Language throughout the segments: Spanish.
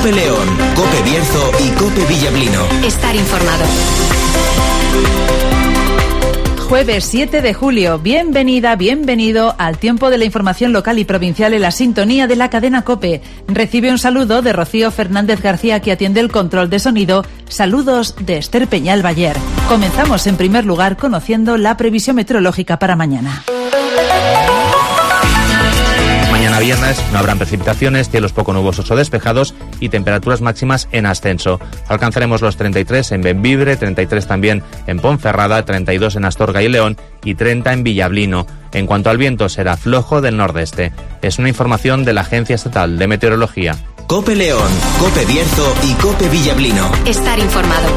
Cope León, Cope Bierzo y Cope Villablino. Estar informado. Jueves 7 de julio, bienvenido al tiempo de la información local y provincial en la sintonía de la cadena COPE. Recibe un saludo de Rocío Fernández García, que atiende el control de sonido. Saludos de Esther Peñal Bayer. Comenzamos en primer lugar conociendo la previsión meteorológica para mañana. Mañana viernes no habrán precipitaciones, cielos poco nubosos o despejados y temperaturas máximas en ascenso. Alcanzaremos los 33 en Bembibre, 33 también en Ponferrada, 32 en Astorga y León y 30 en Villablino. En cuanto al viento, será flojo del nordeste. Es una información de la Agencia Estatal de Meteorología. Cope León, Cope Bierzo y Cope Villablino. Estar informado.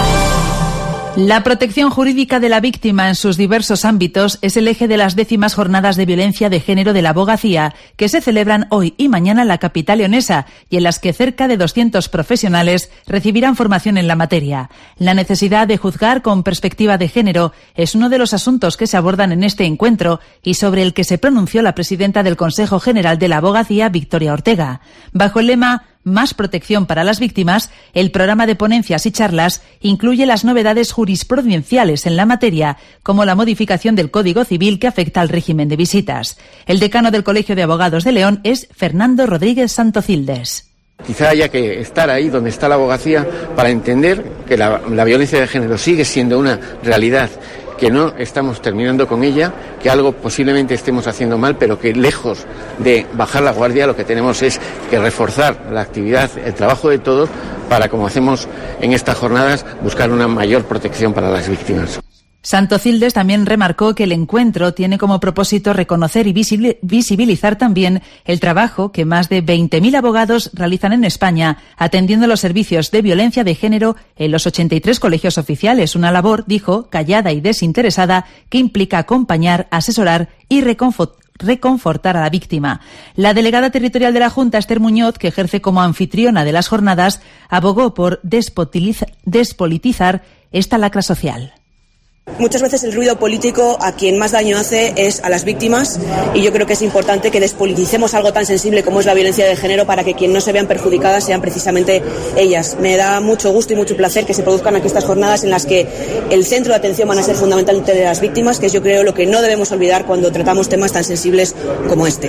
La protección jurídica de la víctima en sus diversos ámbitos es el eje de las 10ª jornadas de violencia de género de la abogacía, que se celebran hoy y mañana en la capital leonesa y en las que cerca de 200 profesionales recibirán formación en la materia. La necesidad de juzgar con perspectiva de género es uno de los asuntos que se abordan en este encuentro y sobre el que se pronunció la presidenta del Consejo General de la Abogacía, Victoria Ortega. Bajo el lema Más protección para las víctimas, el programa de ponencias y charlas incluye las novedades jurisprudenciales en la materia, como la modificación del Código Civil que afecta al régimen de visitas. El decano del Colegio de Abogados de León es Fernando Rodríguez Santocildes. Quizá haya que estar ahí donde está la abogacía para entender que la violencia de género sigue siendo una realidad, que no estamos terminando con ella, que algo posiblemente estemos haciendo mal, pero que lejos de bajar la guardia lo que tenemos es que reforzar la actividad, el trabajo de todos para, como hacemos en estas jornadas, buscar una mayor protección para las víctimas. Santocildes también remarcó que el encuentro tiene como propósito reconocer y visibilizar también el trabajo que más de 20.000 abogados realizan en España atendiendo los servicios de violencia de género en los 83 colegios oficiales. Una labor, dijo, callada y desinteresada que implica acompañar, asesorar y reconfortar a la víctima. La delegada territorial de la Junta, Esther Muñoz, que ejerce como anfitriona de las jornadas, abogó por despolitizar esta lacra social. Muchas veces el ruido político a quien más daño hace es a las víctimas y yo creo que es importante que despoliticemos algo tan sensible como es la violencia de género para que quien no se vean perjudicadas sean precisamente ellas. Me da mucho gusto y mucho placer que se produzcan aquí estas jornadas en las que el centro de atención van a ser fundamentalmente de las víctimas, que es, yo creo, lo que no debemos olvidar cuando tratamos temas tan sensibles como este.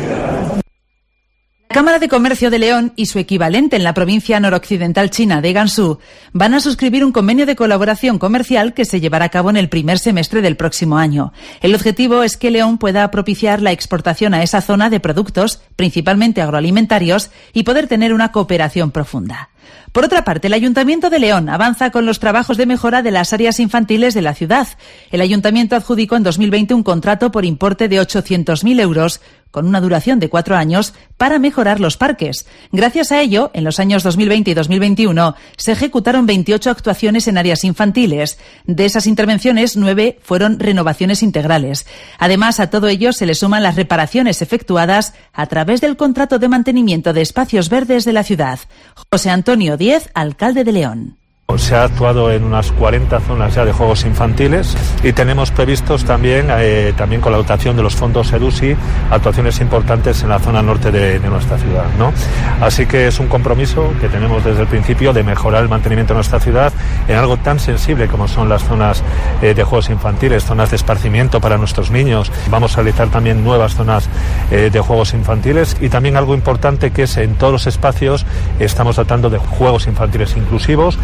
La Cámara de Comercio de León y su equivalente en la provincia noroccidental china de Gansu van a suscribir un convenio de colaboración comercial que se llevará a cabo en el primer semestre del próximo año. El objetivo es que León pueda propiciar la exportación a esa zona de productos, principalmente agroalimentarios, y poder tener una cooperación profunda. Por otra parte, el Ayuntamiento de León avanza con los trabajos de mejora de las áreas infantiles de la ciudad. El Ayuntamiento adjudicó en 2020 un contrato por importe de 800.000 euros con una duración de 4 años para mejorar los parques. Gracias a ello, en los años 2020 y 2021 se ejecutaron 28 actuaciones en áreas infantiles. De esas intervenciones, 9 fueron renovaciones integrales. Además, a todo ello se le suman las reparaciones efectuadas a través del contrato de mantenimiento de espacios verdes de la ciudad. José Antonio Díez, alcalde de León. Se ha actuado en unas 40 zonas ya de juegos infantiles y tenemos previstos también con la dotación de los fondos EDUSI, actuaciones importantes en la zona norte de nuestra ciudad, ¿no? Así que es un compromiso que tenemos desde el principio de mejorar el mantenimiento de nuestra ciudad en algo tan sensible como son las zonas de juegos infantiles, zonas de esparcimiento para nuestros niños. Vamos a realizar también nuevas zonas de juegos infantiles y también algo importante que es en todos los espacios estamos tratando de juegos infantiles inclusivos.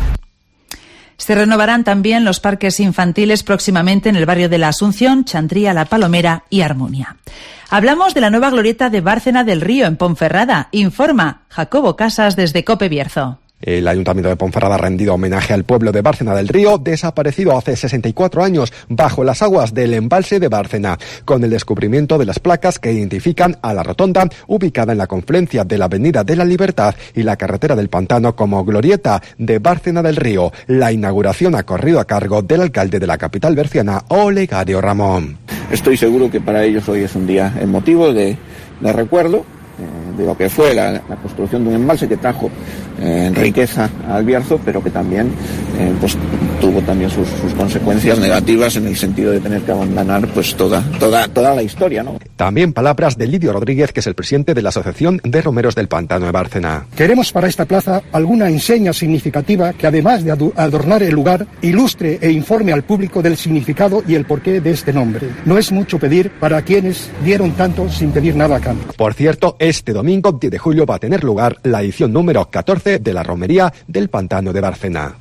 Se renovarán también los parques infantiles próximamente en el barrio de la Asunción, Chantría, La Palomera y Armunia. Hablamos de la nueva glorieta de Bárcena del Río en Ponferrada. Informa Jacobo Casas desde Cope Bierzo. El Ayuntamiento de Ponferrada ha rendido homenaje al pueblo de Bárcena del Río, desaparecido hace 64 años bajo las aguas del embalse de Bárcena, con el descubrimiento de las placas que identifican a la rotonda ubicada en la confluencia de la Avenida de la Libertad y la carretera del Pantano como glorieta de Bárcena del Río. La inauguración ha corrido a cargo del alcalde de la capital berciana, Olegario Ramón. Estoy seguro que para ellos hoy es un día emotivo de recuerdo de lo que fue la construcción de un embalse que trajo riqueza al Bierzo, pero que también pues tuvo también sus consecuencias negativas en el sentido de tener que abandonar pues toda la historia, ¿no? También palabras de Lidio Rodríguez, que es el presidente de la Asociación de Romeros del Pantano de Bárcena. Queremos para esta plaza alguna enseña significativa que, además de adornar el lugar, ilustre e informe al público del significado y el porqué de este nombre. No es mucho pedir para quienes dieron tanto sin pedir nada a cambio. Por cierto, este domingo 10 de julio va a tener lugar la edición número 14 de la Romería del Pantano de Bárcena.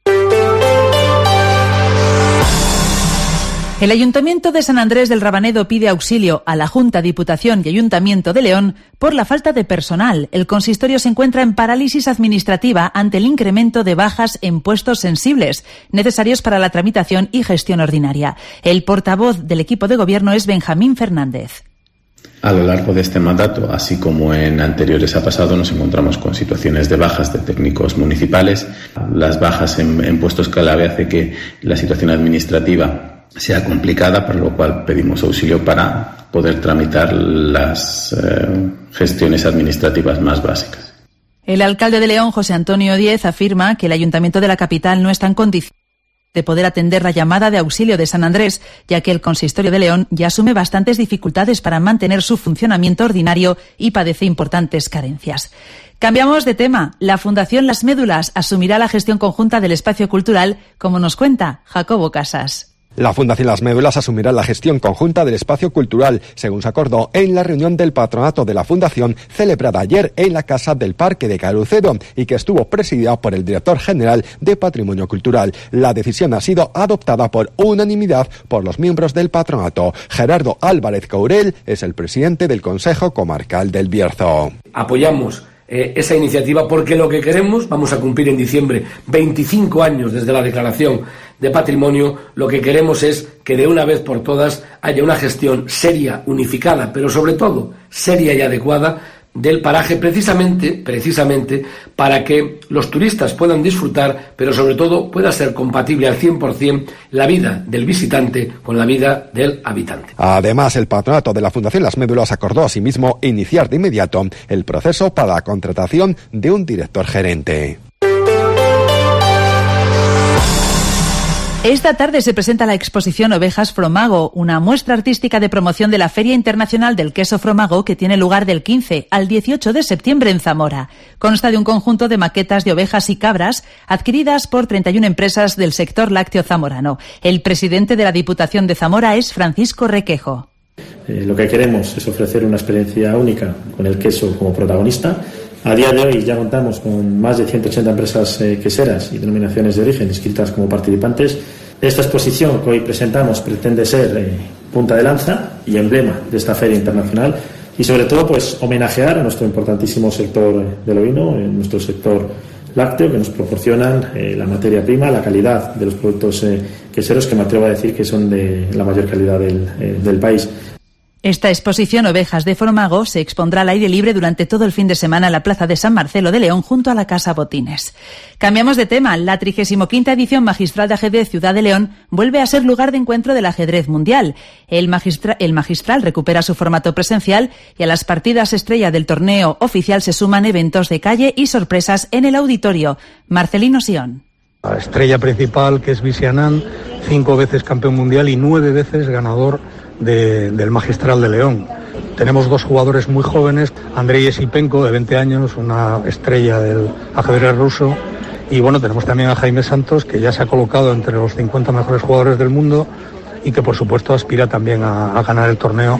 El Ayuntamiento de San Andrés del Rabanedo pide auxilio a la Junta, Diputación y Ayuntamiento de León por la falta de personal. El consistorio se encuentra en parálisis administrativa ante el incremento de bajas en puestos sensibles necesarios para la tramitación y gestión ordinaria. El portavoz del equipo de gobierno es Benjamín Fernández. A lo largo de este mandato, así como en anteriores ha pasado, nos encontramos con situaciones de bajas de técnicos municipales. Las bajas en puestos clave hace que la situación administrativa sea complicada, por lo cual pedimos auxilio para poder tramitar las gestiones administrativas más básicas. El alcalde de León, José Antonio Díez, afirma que el ayuntamiento de la capital no está en condiciones de poder atender la llamada de auxilio de San Andrés, ya que el consistorio de León ya asume bastantes dificultades para mantener su funcionamiento ordinario y padece importantes carencias. Cambiamos de tema. La Fundación Las Médulas asumirá la gestión conjunta del espacio cultural, como nos cuenta Jacobo Casas. La Fundación Las Médulas asumirá la gestión conjunta del espacio cultural, según se acordó en la reunión del patronato de la Fundación celebrada ayer en la Casa del Parque de Carucedo y que estuvo presidida por el director general de Patrimonio Cultural. La decisión ha sido adoptada por unanimidad por los miembros del patronato. Gerardo Álvarez Courel es el presidente del Consejo Comarcal del Bierzo. Apoyamos esa iniciativa porque lo que queremos, vamos a cumplir en diciembre 25 años desde la declaración de patrimonio, lo que queremos es que de una vez por todas haya una gestión seria, unificada, pero sobre todo seria y adecuada del paraje precisamente para que los turistas puedan disfrutar, pero sobre todo pueda ser compatible al 100% la vida del visitante con la vida del habitante. Además, el patronato de la Fundación Las Médulas acordó asimismo iniciar de inmediato el proceso para la contratación de un director gerente. Esta tarde se presenta la exposición Ovejas Fromago, una muestra artística de promoción de la Feria Internacional del Queso Fromago que tiene lugar del 15 al 18 de septiembre en Zamora. Consta de un conjunto de maquetas de ovejas y cabras adquiridas por 31 empresas del sector lácteo zamorano. El presidente de la Diputación de Zamora es Francisco Requejo. Lo que queremos es ofrecer una experiencia única con el queso como protagonista. A día de hoy ya contamos con más de 180 empresas queseras y denominaciones de origen inscritas como participantes. Esta exposición que hoy presentamos pretende ser punta de lanza y emblema de esta feria internacional y sobre todo pues homenajear a nuestro importantísimo sector del ovino, nuestro sector lácteo, que nos proporcionan la materia prima, la calidad de los productos queseros, que me atrevo a decir que son de la mayor calidad del país. Esta exposición Ovejas de Fromago se expondrá al aire libre durante todo el fin de semana en la Plaza de San Marcelo de León junto a la Casa Botines. Cambiamos de tema. La 35ª edición magistral de ajedrez Ciudad de León vuelve a ser lugar de encuentro del ajedrez mundial. El magistral recupera su formato presencial y a las partidas estrella del torneo oficial se suman eventos de calle y sorpresas en el auditorio. Marcelino Sion. La estrella principal, que es Visianán, 5 veces campeón mundial y 9 veces ganador del Magistral de León. Tenemos 2 jugadores muy jóvenes, Andrei Yesipenko, de 20 años, una estrella del ajedrez ruso, y bueno, tenemos también a Jaime Santos, que ya se ha colocado entre los 50 mejores jugadores del mundo y que por supuesto aspira también a ganar el torneo.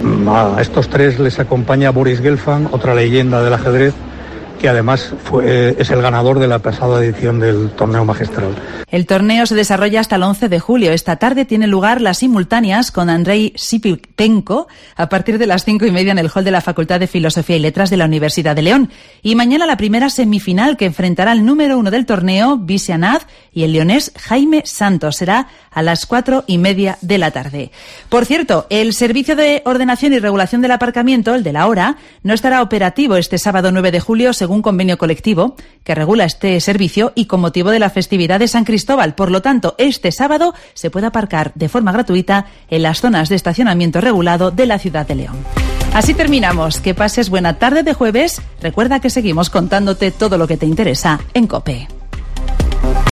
A estos 3 les acompaña Boris Gelfand, otra leyenda del ajedrez, que además es el ganador de la pasada edición del torneo magistral. El torneo se desarrolla hasta el 11 de julio. Esta tarde tienen lugar las simultáneas con Andrei Yesipenko a partir de las 5:30 en el hall de la Facultad de Filosofía y Letras de la Universidad de León. Y mañana la primera semifinal que enfrentará al número 1 del torneo, Visianaz, y el leonés Jaime Santos. Será a las 4:30 de la tarde. Por cierto, el Servicio de Ordenación y Regulación del Aparcamiento, el de la hora, no estará operativo este sábado 9 de julio según convenio colectivo que regula este servicio y con motivo de la festividad de San Cristóbal. Por lo tanto, este sábado se puede aparcar de forma gratuita en las zonas de estacionamiento regulado de la ciudad de León. Así terminamos. Que pases buena tarde de jueves. Recuerda que seguimos contándote todo lo que te interesa en COPE.